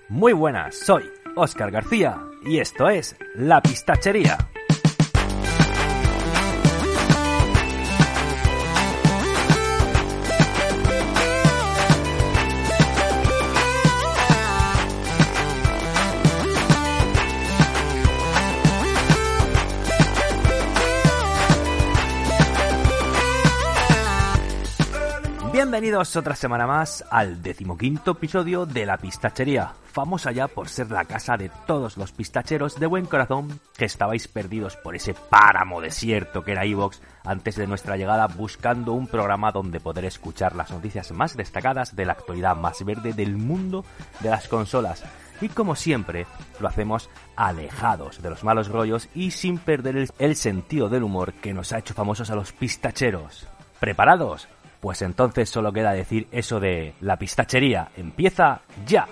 Muy buenas, soy Óscar García y esto es La Pistachería. Bienvenidos otra semana más al 15º episodio de La Pistachería, famosa ya por ser la casa de todos los pistacheros de buen corazón que estabais perdidos por ese páramo desierto que era iVoox antes de nuestra llegada, buscando un programa donde poder escuchar las noticias más destacadas de la actualidad más verde del mundo de las consolas. Y como siempre, lo hacemos alejados de los malos rollos y sin perder el sentido del humor que nos ha hecho famosos a los pistacheros. ¿Preparados? Pues entonces solo queda decir eso de La Pistachería empieza ya.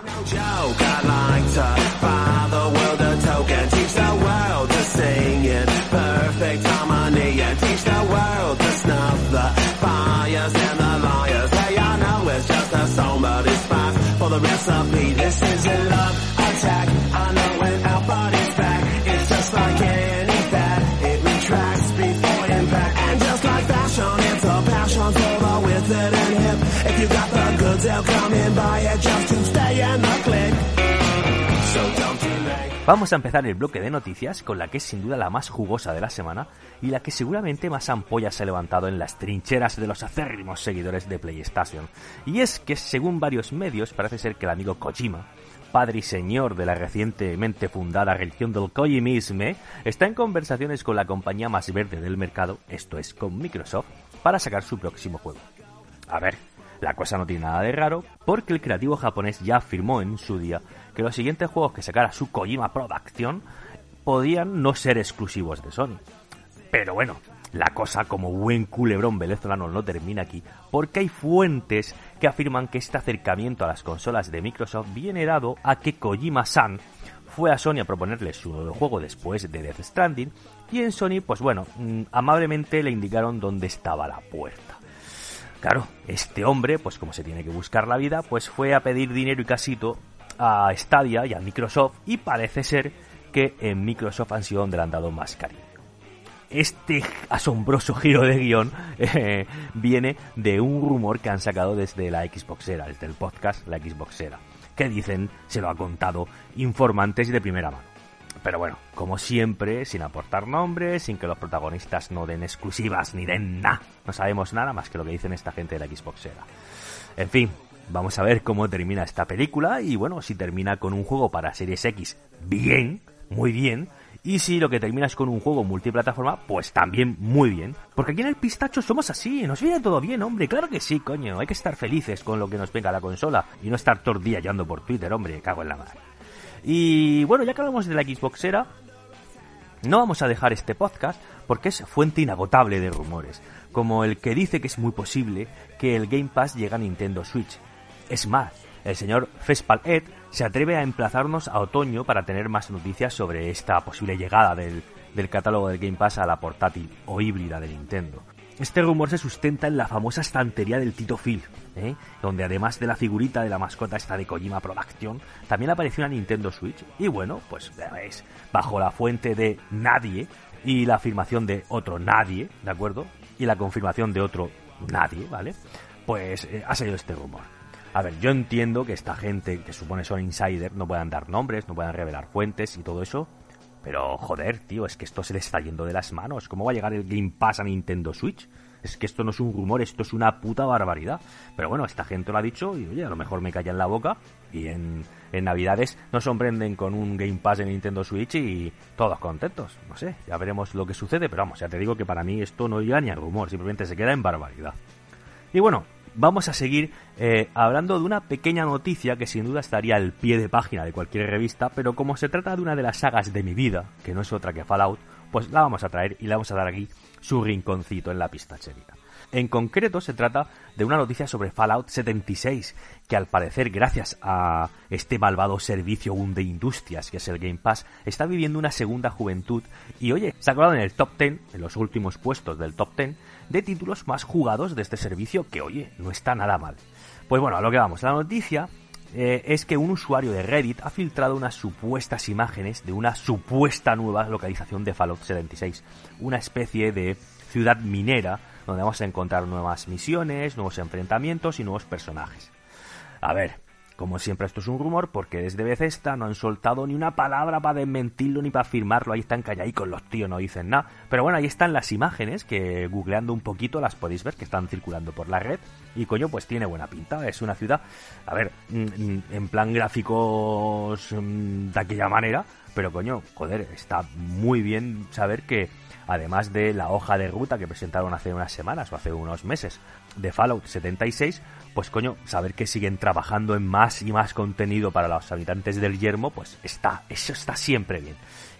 Vamos a empezar el bloque de noticias con la que es sin duda la más jugosa de la semana y la que seguramente más ampollas se ha levantado en las trincheras de los acérrimos seguidores de PlayStation. Y es que según varios medios parece ser que el amigo Kojima, padre y señor de la recientemente fundada religión del Kojimisme, está en conversaciones con la compañía más verde del mercado, esto es con Microsoft, para sacar su próximo juego. A ver, la cosa no tiene nada de raro, porque el creativo japonés ya afirmó en su día que los siguientes juegos que sacara su Kojima Production podían no ser exclusivos de Sony. Pero bueno, la cosa como buen culebrón venezolano no termina aquí, porque hay fuentes que afirman que este acercamiento a las consolas de Microsoft viene dado a que Kojima-san fue a Sony a proponerle su nuevo juego después de Death Stranding, y en Sony, pues bueno, amablemente le indicaron dónde estaba la puerta. Claro, este hombre, pues como se tiene que buscar la vida, pues fue a pedir dinero y casito a Stadia y a Microsoft, y parece ser que en Microsoft han sido donde le han dado más cariño. Este asombroso giro de guión viene de un rumor que han sacado desde la Xboxera, desde el podcast La Xboxera, que dicen se lo ha contado informantes de primera mano. Pero bueno, como siempre, sin aportar nombres, sin que los protagonistas no den exclusivas ni den nada. No sabemos nada más que lo que dicen esta gente de la Xboxera. En fin, vamos a ver cómo termina esta película y bueno, si termina con un juego para Series X, bien, muy bien. Y si lo que termina es con un juego multiplataforma, pues también muy bien. Porque aquí en el Pistacho somos así, nos viene todo bien, hombre. Claro que sí, coño, hay que estar felices con lo que nos venga la consola y no estar todo el día yando por Twitter, hombre, cago en la madre. Y bueno, ya que hablamos de la Xboxera, no vamos a dejar este podcast porque es fuente inagotable de rumores, como el que dice que es muy posible que el Game Pass llegue a Nintendo Switch. Es más, el señor Fespal Ed se atreve a emplazarnos a otoño para tener más noticias sobre esta posible llegada del catálogo del Game Pass a la portátil o híbrida de Nintendo. Este rumor se sustenta en la famosa estantería del Tito Phil, donde además de la figurita de la mascota esta de Kojima Production, también apareció una Nintendo Switch. Y bueno, pues veis, bajo la fuente de nadie y la afirmación de otro nadie, ¿de acuerdo? Y la confirmación de otro nadie, ¿vale? Pues ha salido este rumor. A ver, yo entiendo que esta gente, que supone son insider, no puedan dar nombres, no puedan revelar fuentes y todo eso. Pero, joder, tío, es que esto se le está yendo de las manos. ¿Cómo va a llegar el Game Pass a Nintendo Switch? Es que esto no es un rumor, esto es una puta barbaridad. Pero bueno, esta gente lo ha dicho y, oye, a lo mejor me callan la boca. Y en Navidades nos sorprenden con un Game Pass en Nintendo Switch y todos contentos. No sé, ya veremos lo que sucede, pero vamos, ya te digo que para mí esto no llega ni a rumor, simplemente se queda en barbaridad. Y bueno, vamos a seguir hablando de una pequeña noticia que sin duda estaría al pie de página de cualquier revista, pero como se trata de una de las sagas de mi vida, que no es otra que Fallout, pues la vamos a traer y le vamos a dar aquí su rinconcito en la pistachería. En concreto se trata de una noticia sobre Fallout 76, que al parecer gracias a este malvado servicio de industrias que es el Game Pass, está viviendo una segunda juventud y oye, se ha colado en el top 10, en los últimos puestos del top 10, de títulos más jugados de este servicio que oye, no está nada mal. Pues bueno, a lo que vamos, la noticia es que un usuario de Reddit ha filtrado unas supuestas imágenes de una supuesta nueva localización de Fallout 76, una especie de ciudad minera donde vamos a encontrar nuevas misiones, nuevos enfrentamientos y nuevos personajes. A ver, como siempre esto es un rumor porque desde Bethesda no han soltado ni una palabra para desmentirlo ni para afirmarlo, ahí están calladicos los tíos, no dicen nada. Pero bueno, ahí están las imágenes que googleando un poquito las podéis ver que están circulando por la red y coño, pues tiene buena pinta, es una ciudad, a ver, en plan gráficos de aquella manera, pero coño, joder, está muy bien saber que además de la hoja de ruta que presentaron hace unas semanas o hace unos meses de Fallout 76, pues coño, saber que siguen trabajando en más y más contenido para los habitantes del yermo, pues eso está siempre bien.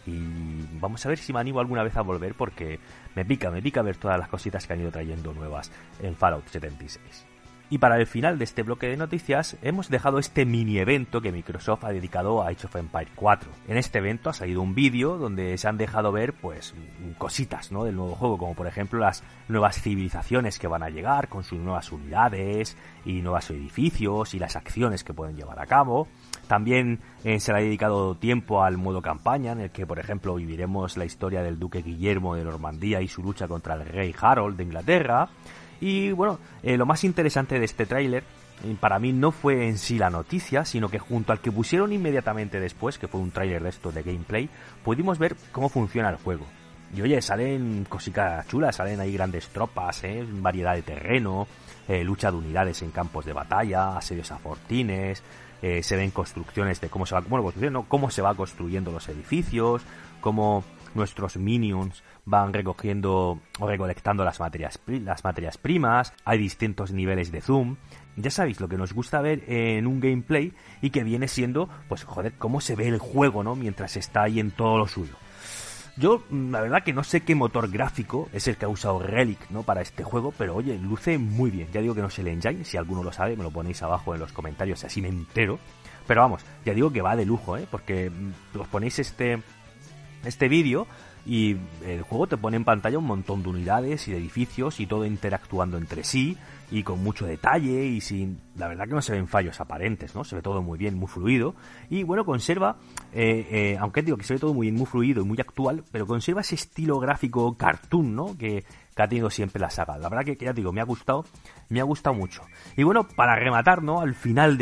Y vamos a ver si me animo alguna vez a volver porque me pica ver todas las cositas que han ido trayendo nuevas en Fallout 76. Y para el final de este bloque de noticias hemos dejado este mini evento que Microsoft ha dedicado a Age of Empires 4. En este evento ha salido un vídeo donde se han dejado ver pues cositas, ¿no?, del nuevo juego, como por ejemplo las nuevas civilizaciones que van a llegar con sus nuevas unidades y nuevos edificios y las acciones que pueden llevar a cabo. También se le ha dedicado tiempo al modo campaña, en el que por ejemplo viviremos la historia del duque Guillermo de Normandía y su lucha contra el rey Harold de Inglaterra. Y bueno, lo más interesante de este tráiler para mí no fue en sí la noticia, sino que junto al que pusieron inmediatamente después, que fue un tráiler de esto de gameplay, pudimos ver cómo funciona el juego. Y oye, salen cositas chulas, salen ahí grandes tropas, variedad de terreno, lucha de unidades en campos de batalla, asedios a fortines, se ven construcciones de cómo se va construyendo los edificios, cómo nuestros minions van recogiendo o recolectando las materias primas, hay distintos niveles de zoom. Ya sabéis lo que nos gusta ver en un gameplay y que viene siendo, pues joder, cómo se ve el juego, ¿no?, mientras está ahí en todo lo suyo. Yo, la verdad que no sé qué motor gráfico es el que ha usado Relic, ¿no?, para este juego, pero oye, luce muy bien. Ya digo que no es el engine, si alguno lo sabe me lo ponéis abajo en los comentarios, así me entero. Pero vamos, ya digo que va de lujo, porque os ponéis este vídeo y el juego te pone en pantalla un montón de unidades y de edificios y todo interactuando entre sí y con mucho detalle y sin, la verdad que no se ven fallos aparentes, ¿no? Se ve todo muy bien, muy fluido y bueno, conserva, aunque digo que se ve todo muy bien, muy fluido y muy actual, pero conserva ese estilo gráfico cartoon, ¿no?, que ha tenido siempre la saga. La verdad que ya digo, me ha gustado mucho. Y bueno, para rematar, ¿no?, al final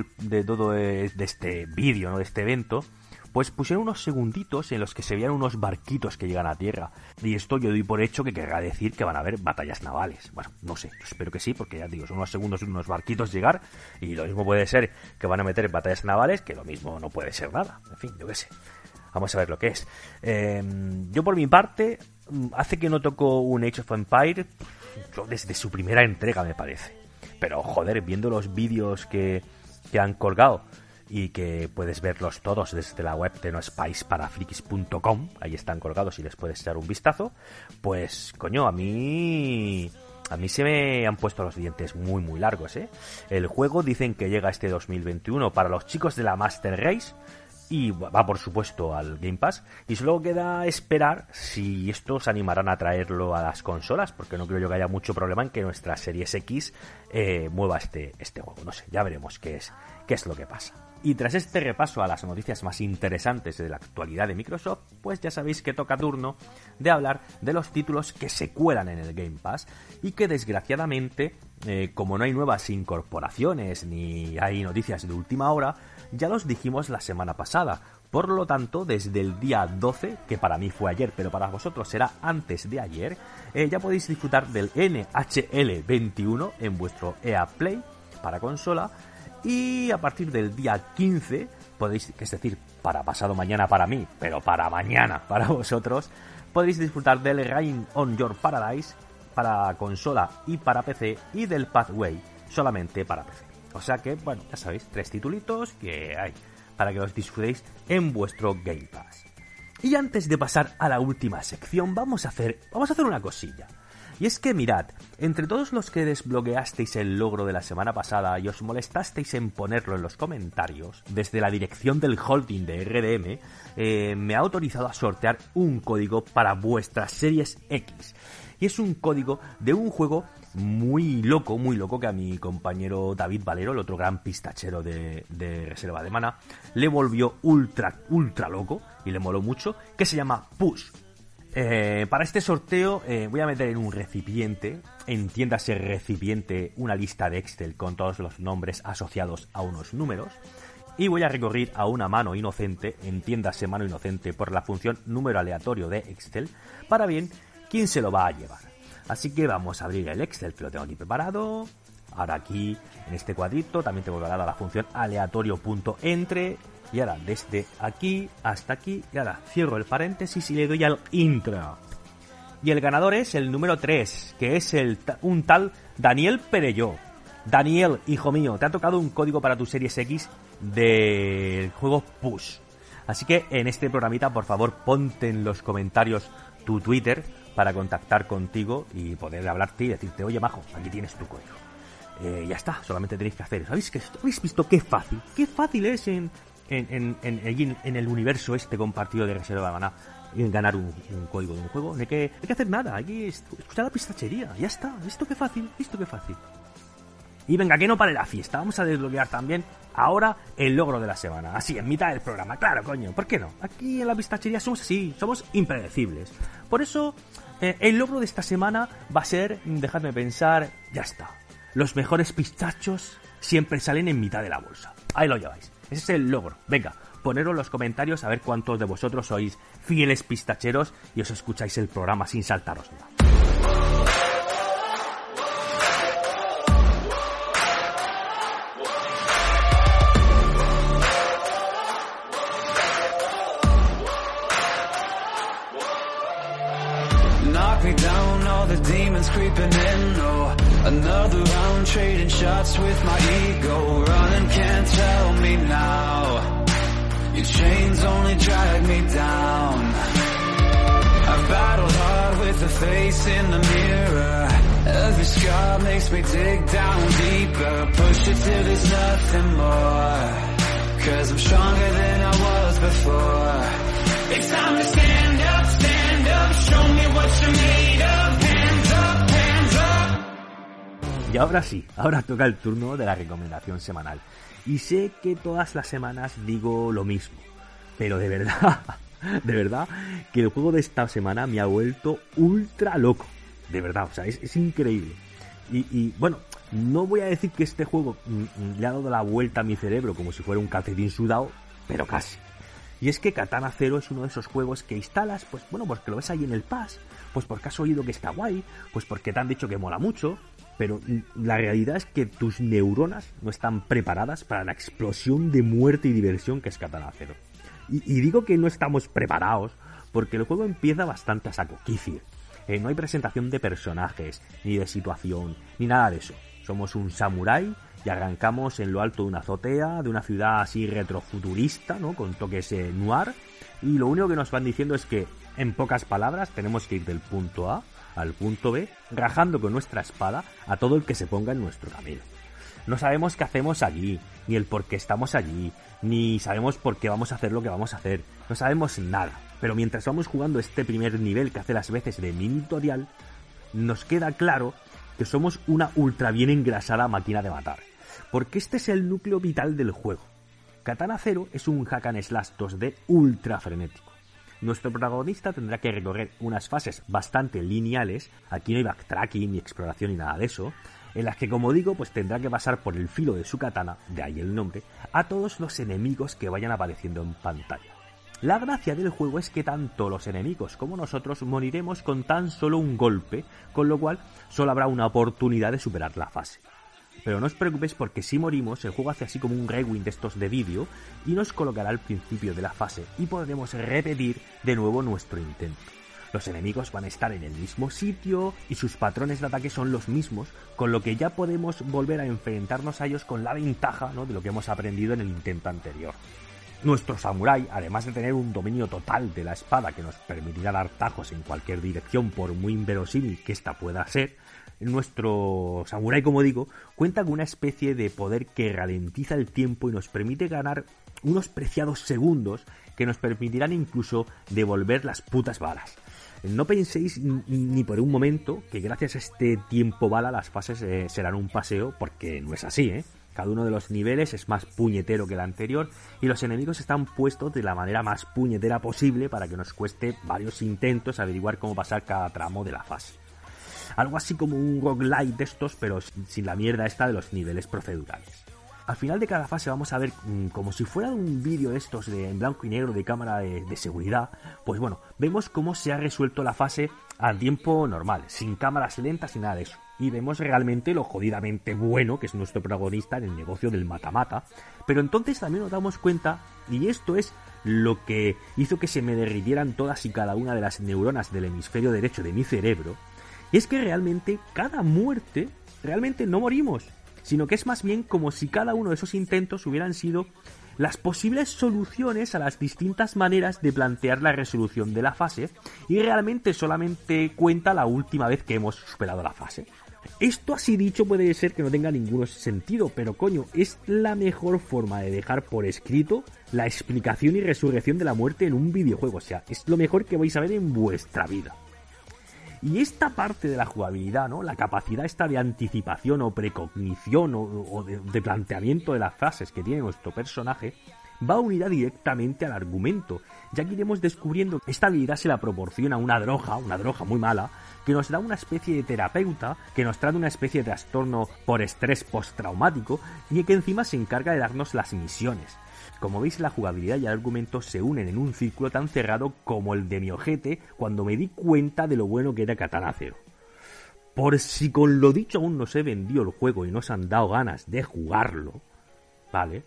de este vídeo, ¿no?, de este evento, pues pusieron unos segunditos en los que se veían unos barquitos que llegan a tierra. Y esto yo doy por hecho que querrá decir que van a haber batallas navales. Bueno, no sé, espero que sí, porque ya digo, son unos segundos unos barquitos llegar, y lo mismo puede ser que van a meter batallas navales, que lo mismo no puede ser nada. En fin, yo qué sé. Vamos a ver lo que es. Yo por mi parte, hace que no toco un Age of Empires, yo desde su primera entrega me parece. Pero joder, viendo los vídeos que han colgado, y que puedes verlos todos desde la web de nospiceparafrikis.com, ahí están colgados y les puedes echar un vistazo, pues coño, a mí se me han puesto los dientes muy muy largos, El juego dicen que llega este 2021 para los chicos de la Master Race y va por supuesto al Game Pass, y solo queda esperar si estos animarán a traerlo a las consolas, porque no creo yo que haya mucho problema en que nuestra Series X mueva este juego. No sé, ya veremos qué es lo que pasa. Y tras este repaso a las noticias más interesantes de la actualidad de Microsoft, pues ya sabéis que toca turno de hablar de los títulos que se cuelan en el Game Pass y que desgraciadamente, como no hay nuevas incorporaciones ni hay noticias de última hora, ya los dijimos la semana pasada. Por lo tanto, desde el día 12, que para mí fue ayer, pero para vosotros será antes de ayer, ya podéis disfrutar del NHL 21 en vuestro EA Play para consola. Y a partir del día 15 podéis, es decir, para pasado mañana para mí, pero para mañana para vosotros, podéis disfrutar del Rain on Your Paradise para consola y para PC, y del Pathway solamente para PC. O sea que, bueno, ya sabéis, 3 titulitos que hay para que los disfrutéis en vuestro Game Pass. Y antes de pasar a la última sección, vamos a hacer una cosilla. Y es que mirad, entre todos los que desbloqueasteis el logro de la semana pasada y os molestasteis en ponerlo en los comentarios, desde la dirección del holding de RDM, me ha autorizado a sortear un código para vuestras Series X. Y es un código de un juego muy loco que a mi compañero David Valero, el otro gran pistachero de Reserva de Mana, le volvió ultra loco y le moló mucho, que se llama Push. Para este sorteo voy a meter en un recipiente, entiéndase recipiente, una lista de Excel con todos los nombres asociados a unos números, y voy a recurrir a una mano inocente, entiéndase mano inocente, por la función número aleatorio de Excel, para ver quién se lo va a llevar. Así que vamos a abrir el Excel, que lo tengo aquí preparado. Ahora aquí, en este cuadrito, también tengo preparada la función aleatorio.entre. Y ahora desde aquí hasta aquí, y ahora cierro el paréntesis y le doy al intro. Y el ganador es el número 3, que es un tal Daniel Perelló. Daniel, hijo mío, te ha tocado un código para tu Series X del juego Push. Así que en este programita, por favor, ponte en los comentarios tu Twitter para contactar contigo y poder hablarte y decirte, oye, majo, aquí tienes tu código. Ya está, solamente tenéis que hacer eso. ¿Habéis visto qué fácil? Qué fácil es en el universo este compartido de Reserva de Mana ganar un código de un juego. No hay que hacer nada, hay que escuchar la pistachería. Ya está, ¿visto qué fácil? Y venga, que no pare la fiesta. Vamos a desbloquear también ahora el logro de la semana. Así, en mitad del programa. Claro, coño, ¿por qué no? Aquí en la pistachería somos así, somos impredecibles. Por eso, el logro de esta semana va a ser, dejadme pensar, ya está. Los mejores pistachos siempre salen en mitad de la bolsa. Ahí lo lleváis. Ese es el logro. Venga, poneros en los comentarios a ver cuántos de vosotros sois fieles pistacheros y os escucháis el programa sin saltaros nada. Knock me down, all the demons creeping in, no. Another round, trading shots with my ego. Running, can't tell me now. Your chains only drag me down. I've battled hard with the face in the mirror. Every scar makes me dig down deeper. Push it till there's nothing more. 'Cause I'm stronger than I was before. It's time to stand up, show me what you're made of. Hands up, hands up. Y ahora sí, ahora toca el turno de la recomendación semanal. Y sé que todas las semanas digo lo mismo, pero de verdad, que el juego de esta semana me ha vuelto ultra loco. De verdad, o sea, es increíble. Y bueno, no voy a decir que este juego le ha dado la vuelta a mi cerebro como si fuera un calcetín sudado, pero casi. Y es que Katana Zero es uno de esos juegos que instalas, pues bueno, pues que lo ves ahí en el Pass, pues porque has oído que está guay, pues porque te han dicho que mola mucho, pero la realidad es que tus neuronas no están preparadas para la explosión de muerte y diversión que es Katana Zero. Y digo que no estamos preparados porque el juego empieza bastante a saco quicio. No hay presentación de personajes, ni de situación, ni nada de eso. Somos un samurái y arrancamos en lo alto de una azotea, de una ciudad así retrofuturista, ¿no? Con toques noir. Y lo único que nos van diciendo es que, en pocas palabras, tenemos que ir del punto A al punto B, rajando con nuestra espada a todo el que se ponga en nuestro camino. No sabemos qué hacemos allí, ni el por qué estamos allí, ni sabemos por qué vamos a hacer lo que vamos a hacer. No sabemos nada. Pero mientras vamos jugando este primer nivel que hace las veces de mini tutorial, nos queda claro que somos una ultra bien engrasada máquina de matar. Porque este es el núcleo vital del juego. Katana Zero es un hack and slash 2D ultra frenético. Nuestro protagonista tendrá que recorrer unas fases bastante lineales, aquí no hay backtracking ni exploración ni nada de eso, en las que, como digo, pues tendrá que pasar por el filo de su katana, de ahí el nombre, a todos los enemigos que vayan apareciendo en pantalla. La gracia del juego es que tanto los enemigos como nosotros moriremos con tan solo un golpe, con lo cual solo habrá una oportunidad de superar la fase. Pero no os preocupéis porque si morimos, el juego hace así como un rewind de estos de vídeo y nos colocará al principio de la fase y podremos repetir de nuevo nuestro intento. Los enemigos van a estar en el mismo sitio y sus patrones de ataque son los mismos, con lo que ya podemos volver a enfrentarnos a ellos con la ventaja, ¿no?, de lo que hemos aprendido en el intento anterior. Nuestro samurái, además de tener un dominio total de la espada que nos permitirá dar tajos en cualquier dirección por muy inverosímil que ésta pueda ser, nuestro samurái, como digo, cuenta con una especie de poder que ralentiza el tiempo y nos permite ganar unos preciados segundos que nos permitirán incluso devolver las putas balas. No penséis ni por un momento que gracias a este tiempo bala las fases serán un paseo, porque no es así, ¿eh? Cada uno de los niveles es más puñetero que el anterior y los enemigos están puestos de la manera más puñetera posible para que nos cueste varios intentos averiguar cómo pasar cada tramo de la fase. Algo así como un roguelite de estos, pero sin la mierda esta de los niveles procedurales. Al final de cada fase vamos a ver, como si fuera un vídeo de estos en blanco y negro de cámara de seguridad, pues bueno, vemos cómo se ha resuelto la fase al tiempo normal, sin cámaras lentas y nada de eso. Y vemos realmente lo jodidamente bueno que es nuestro protagonista en el negocio del mata-mata. Pero entonces también nos damos cuenta, y esto es lo que hizo que se me derritieran todas y cada una de las neuronas del hemisferio derecho de mi cerebro, y es que realmente cada muerte, realmente no morimos, sino que es más bien como si cada uno de esos intentos hubieran sido las posibles soluciones a las distintas maneras de plantear la resolución de la fase, y realmente solamente cuenta la última vez que hemos superado la fase. Esto así dicho puede ser que no tenga ningún sentido, pero coño, es la mejor forma de dejar por escrito la explicación y resurrección de la muerte en un videojuego, o sea, es lo mejor que vais a ver en vuestra vida. Y esta parte de la jugabilidad, ¿no? La capacidad esta de anticipación o precognición o de planteamiento de las fases que tiene nuestro personaje, va unida directamente al argumento, ya que iremos descubriendo que esta habilidad se la proporciona una droga muy mala, que nos da una especie de terapeuta, que nos trae una especie de trastorno por estrés postraumático y que encima se encarga de darnos las misiones. Como veis, la jugabilidad y el argumento se unen en un círculo tan cerrado como el de mi ojete cuando me di cuenta de lo bueno que era Katana Zero. Por si con lo dicho aún no se vendió el juego y no os han dado ganas de jugarlo, ¿vale?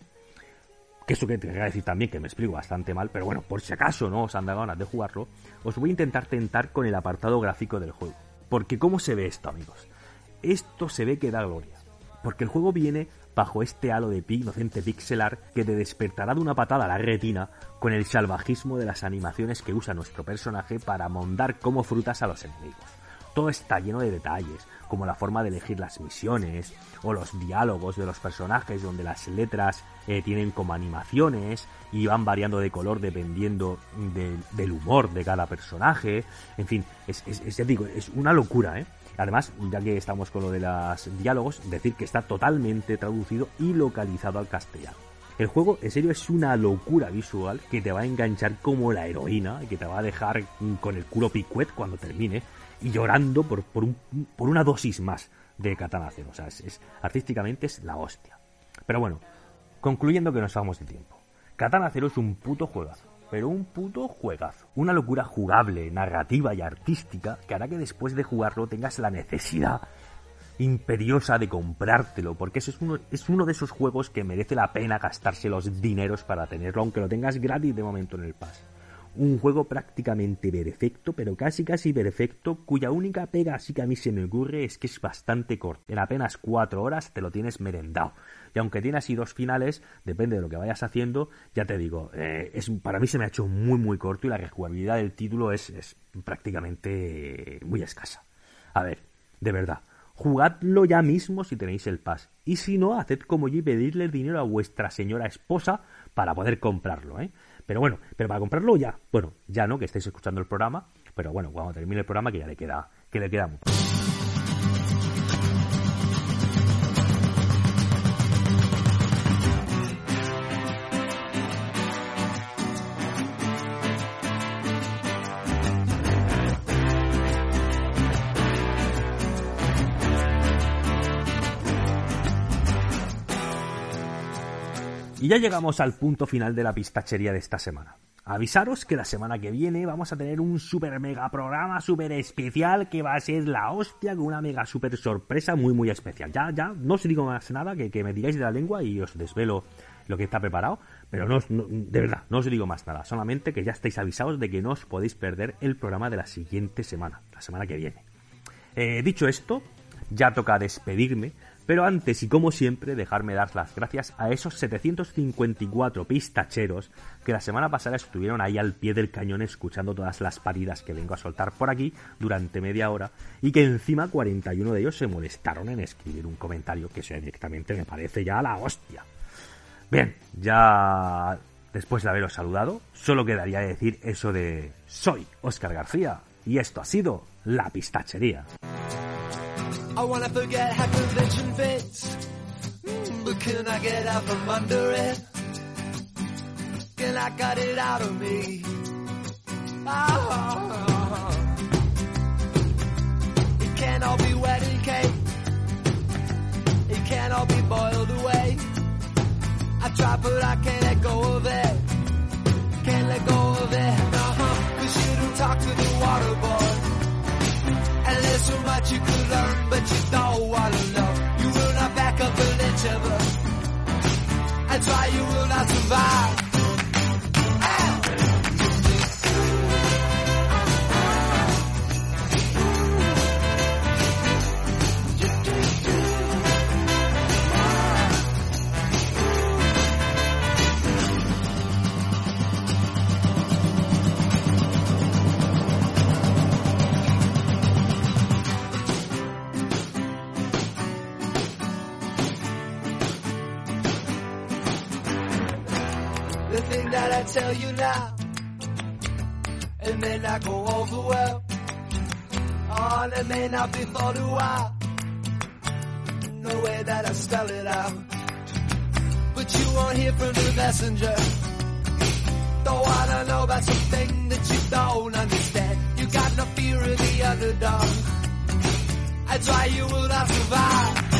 Que eso que te voy a decir también, que me explico bastante mal, pero bueno, por si acaso no os han dado ganas de jugarlo, os voy a intentar tentar con el apartado gráfico del juego. Porque ¿cómo se ve esto, amigos? Esto se ve que da gloria. Porque el juego viene bajo este halo de inocente pixel art que te despertará de una patada a la retina con el salvajismo de las animaciones que usa nuestro personaje para mondar como frutas a los enemigos. Todo está lleno de detalles, como la forma de elegir las misiones, o los diálogos de los personajes, donde las letras tienen como animaciones y van variando de color dependiendo del humor de cada personaje. En fin, ya digo, es una locura, ¿eh? Además, ya que estamos con lo de los diálogos, decir que está totalmente traducido y localizado al castellano. El juego, en serio, es una locura visual que te va a enganchar como la heroína y que te va a dejar con el culo picuet cuando termine y llorando por una dosis más de Katana Zero. O sea, artísticamente es la hostia. Pero bueno, concluyendo que nos vamos de tiempo. Katana Zero es un puto juegazo. Pero un puto juegazo. Una locura jugable, narrativa y artística que hará que después de jugarlo tengas la necesidad imperiosa de comprártelo, porque ese es uno de esos juegos que merece la pena gastarse los dineros para tenerlo, aunque lo tengas gratis de momento en el Pass. Un juego prácticamente perfecto, pero casi perfecto, cuya única pega así que a mí se me ocurre es que es bastante corto. En apenas 4 horas te lo tienes merendado. Y aunque tiene así 2 finales, depende de lo que vayas haciendo, ya te digo, para mí se me ha hecho muy corto y la rejugabilidad del título es prácticamente muy escasa. A ver, de verdad, jugadlo ya mismo si tenéis el Pass. Y si no, haced como yo y pedirle el dinero a vuestra señora esposa para poder comprarlo, ¿eh? Pero para comprarlo ya. Bueno, ya no, que estáis escuchando el programa. Pero bueno, cuando termine el programa que ya le queda mucho. Y ya llegamos al punto final de la pistachería de esta semana. Avisaros que la semana que viene vamos a tener un super mega programa super especial que va a ser la hostia, con una mega super sorpresa muy especial. Ya, no os digo más nada, que me tiráis de la lengua y os desvelo lo que está preparado, pero de verdad, no os digo más nada, solamente que ya estáis avisados de que no os podéis perder el programa de la siguiente semana, la semana que viene. Dicho esto, ya toca despedirme, Pero antes, y como siempre, dejarme dar las gracias a esos 754 pistacheros que la semana pasada estuvieron ahí al pie del cañón escuchando todas las paridas que vengo a soltar por aquí durante media hora, y que encima 41 de ellos se molestaron en escribir un comentario, que eso directamente me parece ya la hostia. Bien, ya después de haberos saludado, solo quedaría decir eso de: soy Óscar García y esto ha sido La Pistachería. I wanna forget how convention fits, but can I get out from under it? Can I cut it out of me? Oh. It can't all be wedding cake, it can't all be boiled away. I try but I can't let go of it, can't let go of it. Cause you don't talk to the water boy, and there's so much you could learn, but you don't want to know. You will not back up an inch of it. I try, you will not survive. The thing that I tell you now, it may not go over well, oh, and it may not be thought a while, no way that I spell it out, but you won't hear from the messenger. Don't wanna know about something that you don't understand. You got no fear of the underdog. I try, you will not survive.